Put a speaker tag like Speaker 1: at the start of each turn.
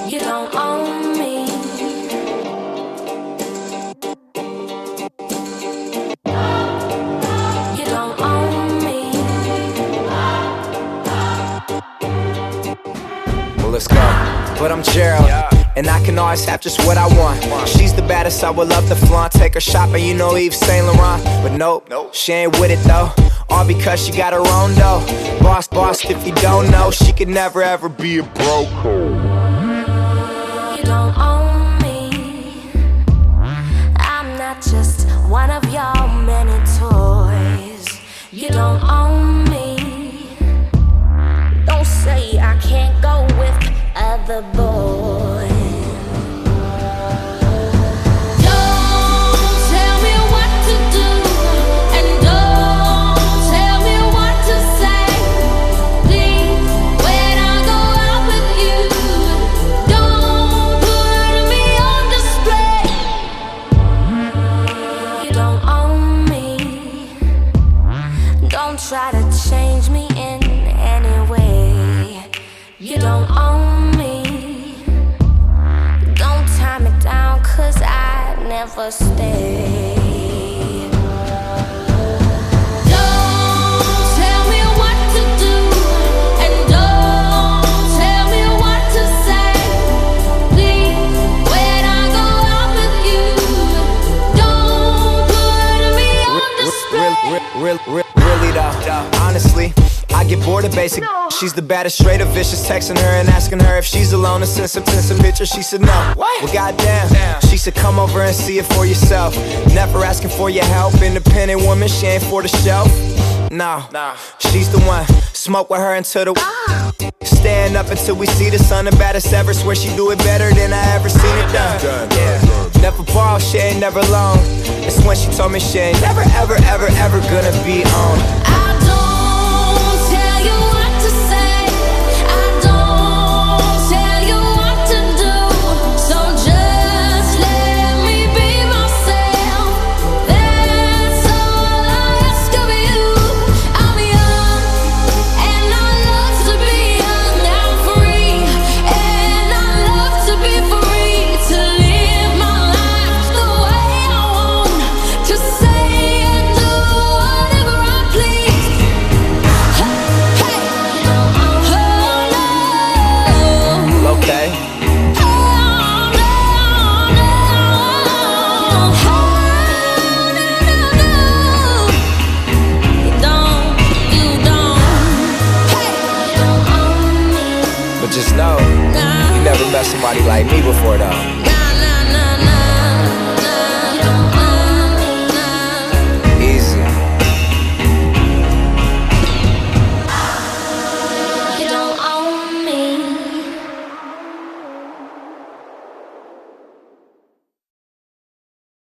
Speaker 1: You don't own me. You don't own me.
Speaker 2: Well, let's go. But I'm Gerald, and I can always have just what I want. She's the baddest, I would love to flaunt. Take her shopping, you know Yves Saint Laurent. But nope, she ain't with it though. All because she got her own dough. Boss, if you don't know, she could never ever be a broke.
Speaker 1: You don't own me. I'm not just one of your many toys. You don't own me. Don't say I can't go with other boys. Try to change me in any way. You don't own me. Don't tie me down, 'cause I never stay. Don't tell me what to do, and don't tell me what to say. Please, when I go out with you, don't put me on display.
Speaker 2: Really though, honestly, I get bored of basic. She's the baddest, straight up vicious. Texting her and asking her if she's alone and send some pictures. She said no. Well, goddamn. She said come over and see it for yourself. Never asking for your help. Independent woman, she ain't for the show. No, she's the one. Smoke with her until the stand up until we see the sun. The baddest ever. Swear she do it better than I ever seen it done. Yeah, never ball, she ain't never alone. It's when she told me she ain't never, ever, ever, ever gonna be on.
Speaker 1: I don't tell you what to say. I don't tell you what to do. So just let me be myself. That's all I ask of you. I'm young and I love to be young. I'm free and I love to be free. To live my life the way I want. To say and do whatever I please. Hey, oh no.
Speaker 2: Okay. But just know, you never met somebody like me before though.